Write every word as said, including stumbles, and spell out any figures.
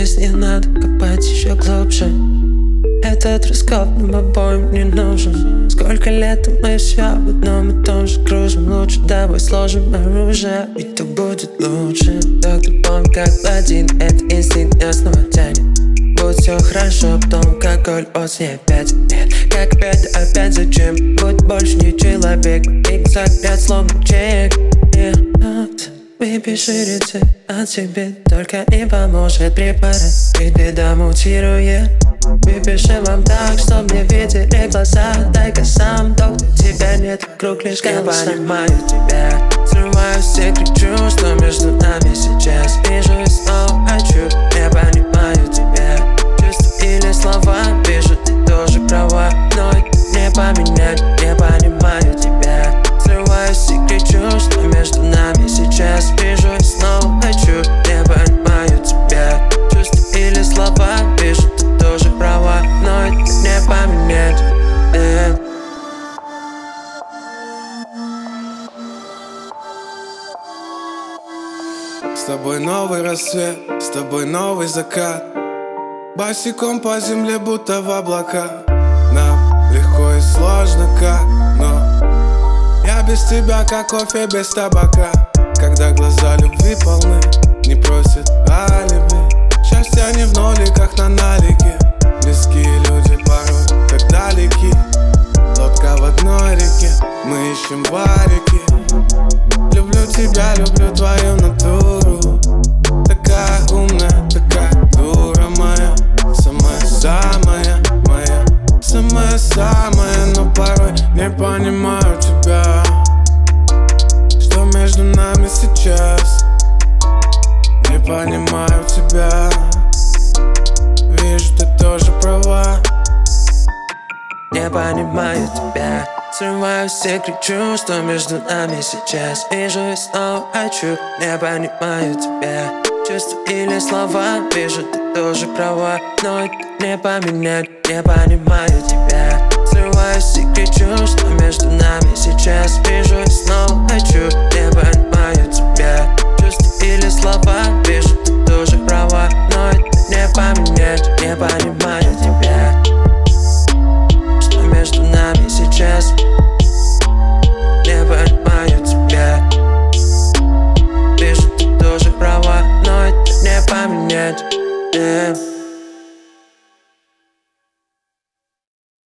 здесь не надо копать еще глубже. Этот раскоп нам обоим не нужен. Сколько лет мы все в одном и том же кружим. Лучше давай сложим оружие, ведь так будет лучше. Доктор, помни, как один, это инстинкт нас снова тянет. Будет все хорошо, потом алкоголь, осень опять нет. Как опять, опять зачем? Будь больше не человек. И запять словно чек. Выпей шире от себе, только им поможет препарат. И беда мутирует. Выпиши вам так, чтоб не видели глаза. Дай-ка сам, доктор, тебя нет, вокруг лишь голоса. Я понимаю тебя, срываюсь и кричу, что между нами сейчас. Вижу и снова хочу. Я понимаю тебя, чувства или слова. Вижу, ты тоже права, но это не поменять. Я понимаю тебя, срываюсь и кричу, что между нами сейчас. Вижу и снова хочу. Я понимаю тебя, чувства или слова. Вижу, ты тоже права, но это не поменять. э. С тобой новый рассвет, с тобой новый закат. Босиком по земле, будто в облака. Нам легко и сложно как, но я без тебя, как кофе без табака. Когда глаза любви полны, не просят алиби. Счастье не в ноликах на налике. Близкие люди порой так далеки. Лодка в одной реке, мы ищем варики. Люблю тебя, люблю твою натуру. Такая умная, такая дура моя. Самая-самая моя, самая-самая. Но порой не понимаю тебя, что между нами сейчас. Не понимаю тебя, вижу, ты тоже права. Не понимаю тебя, срываюсь и кричу, что между нами сейчас. Вижу и снова хочу. Не понимаю тебя, чувства или слова. Вижу, ты тоже права, но это не поменять. Не понимаю тебя, срываюсь и кричу, что между нами сейчас. Вижу и снова хочу. Не понимаю тебя, чувства или слова. Вижу, ты тоже права.